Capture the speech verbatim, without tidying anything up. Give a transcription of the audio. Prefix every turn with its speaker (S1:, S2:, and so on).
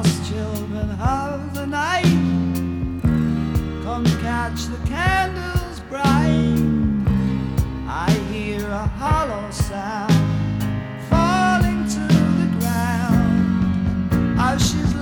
S1: lost children of the night, come catch the candle